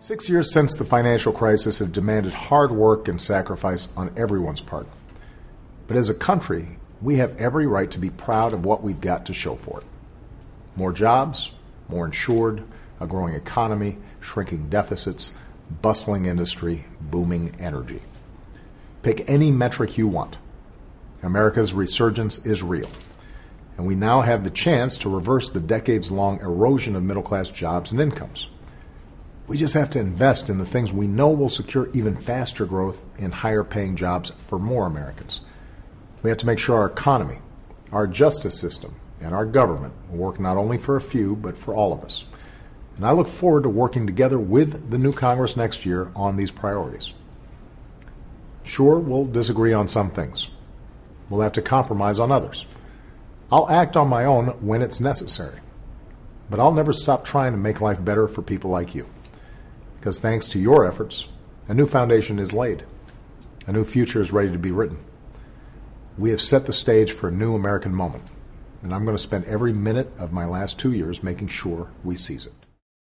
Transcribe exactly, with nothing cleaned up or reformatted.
Six years since the financial crisis have demanded hard work and sacrifice on everyone's part. But as a country, we have every right to be proud of what we've got to show for it. More jobs, more insured, a growing economy, shrinking deficits, bustling industry, booming energy. Pick any metric you want. America's resurgence is real, and we now have the chance to reverse the decades-long erosion of middle-class jobs and incomes. We just have to invest in the things we know will secure even faster growth in higher-paying jobs for more Americans. We have to make sure our economy, our justice system, and our government will work not only for a few, but for all of us. And I look forward to working together with the new Congress next year on these priorities. Sure, we'll disagree on some things. We'll have to compromise on others. I'll act on my own when it's necessary. But I'll never stop trying to make life better for people like you. Because thanks to your efforts, a new foundation is laid. A new future is ready to be written. We have set the stage for a new American moment, and I'm going to spend every minute of my last two years making sure we seize it.